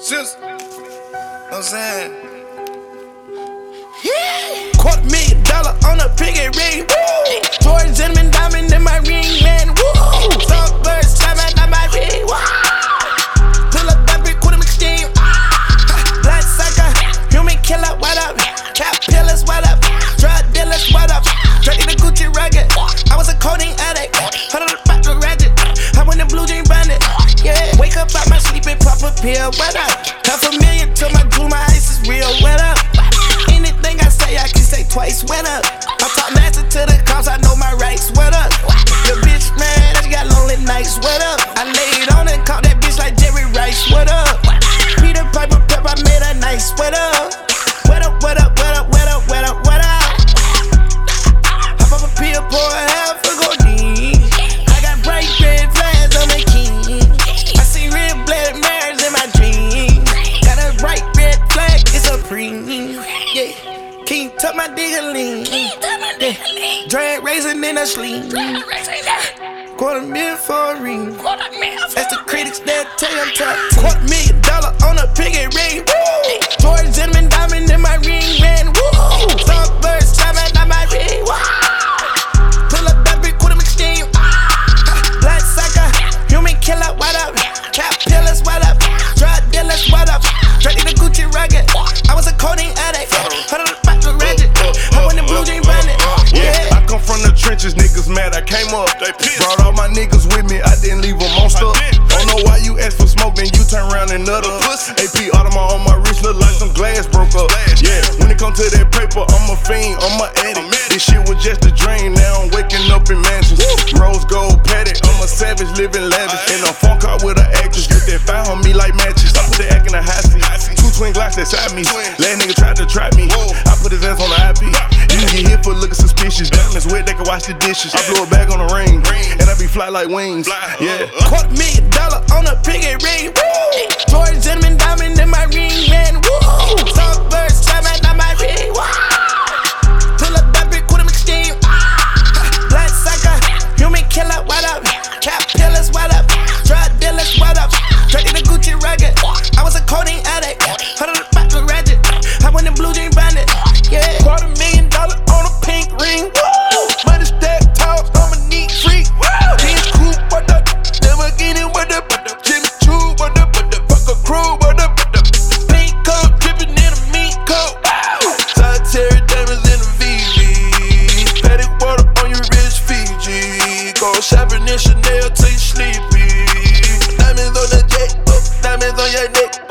Sis, know what I'm saying? $250,000 on a piggy ring. Woo! George Zimmerman diamond in my ring, man. Woo! Songbirds slamming on my ring. Woo! Pull up that big quarter machine. Blood sucker, human killer, what up? Cap pillars, what up? Drug dealers, what up? Straight in the Gucci rugged. I was a codeine addict. 100 back to ratchet. I went in blue jean bandit. Yeah, wake up out my sleep and pop a pill. What up? $500,000 to my jewel, my ice is real. What up? Anything I say, I can say twice. What up? I talk master to the cops, I know my rights. What up? Your bitch, man, she got lonely nights. What up? I laid on and caught that bitch like Jerry Rice. What up? Peter Piper Pep, I made her nice. What up? What up? What up? What up? What up? What up? What up? Hop up a pill, pour a half a codeine. I got bright red flags on my king. I see red blood mares in my dream. Got a bright red flag, it's a preem. Yeah, King tuck my digger-ling. Yeah. Drag raisin in a sleeve. $250,000 for a ring. That's the critics that tell you I'm top 10. $250,000 on a piggy ring. Woo! George Zimmerman diamond in my ring, man. Woo! Songbirds slamming on my ring. Woo! Pull up that big quarter machine. Blood sucker, human killer, what up? Cap pillars, what up? Drug dealers, what up? Straight in the Gucci rugged. I was a codeine addict. 100 back to ratchet. I went in blue jean bandit. Yeah. I come from the trenches, niggas mad I came up. Brought all my niggas with me, I didn't leave them on stuff. Don't know why you ask for smoke, then you turn around and nut up. AP Audemars on my wrist, look like some glass broke up. Yeah, when it come to that paper, I'm a fiend, I'm a addict. This shit was just a dream, now I'm waking up in mansions. Rose gold paddock, I'm a savage, living lavish. In a phone car with an actress, get that fire on me like matches. I put the act in a high seat, 2 twin glocks inside me. Last nigga tried to trap me, I put his ass on the IP. You can get hit for looking suspicious. Diamonds wet, they can wash the dishes. I blow a bag on the ring, and I be fly like wings. Yeah. $250,000 on a piggy ring. Woo! George Zimmerman diamond in my ring, man. Woo! Songbirds slamming on my ring. Woo! Pull up that big quarter machine. Blood sucker, human killer, what up? Cap pillars, what up? Drug dealers, what up? Straight in the Gucci rugged. I was a codeine addict. 100 back to ratchet. I went in blue jean bandit. Yeah. $250,000 on a pink ring. Woo! Money stack tall, I'm a neat freak. King Coupe, what up? Lamborghini, what up? Jimmy Choo, what up? Fuck a crew, what up? Pink coat, dripping in a meat coat. Solitary diamonds in a VV. Paddock water on your wrist, Fiji. Go shopping in Chanel till you sleepy. Diamonds on the jet, diamonds on your neck.